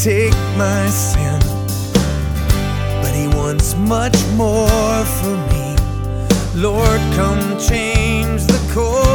take my sin, but he wants much more for me. Lord, come change the course